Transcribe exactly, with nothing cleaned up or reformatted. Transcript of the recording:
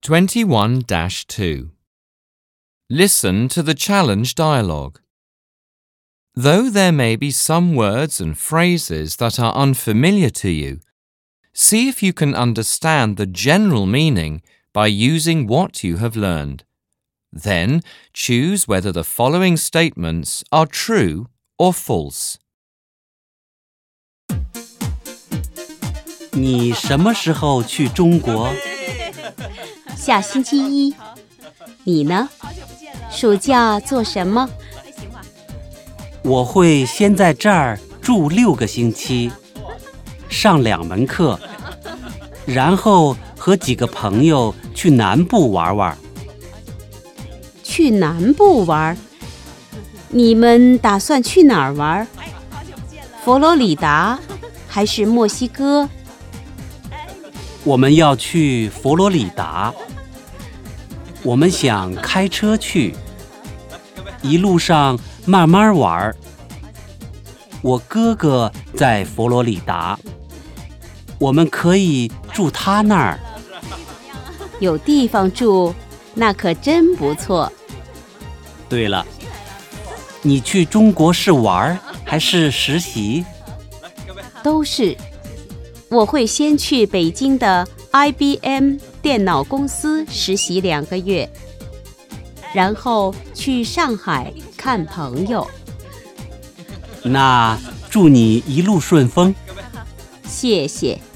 twenty-one dash two. Listen to the challenge dialogue. Though there may be some words and phrases that are unfamiliar to you, see if you can understand the general meaning by using what you have learned. Then choose whether the following statements are true or false. 你什么时候去中国？ 下星期一。你呢？暑假做什么？ 我会先在这儿住六个星期，上两门课，然后和几个朋友去南部玩玩。 去南部玩？你们打算去哪儿玩？佛罗里达还是墨西哥？ 我们要去佛罗里达。我们想开车去，一路上慢慢玩。我哥哥在佛罗里达，我们可以住他那儿。 有地方住，那可真不错。 对了，你去中国是玩还是实习？ 都是。我会先去北京的 I B M 电脑公司实习两个月，然后去上海看朋友。 那祝你一路顺风。 谢谢。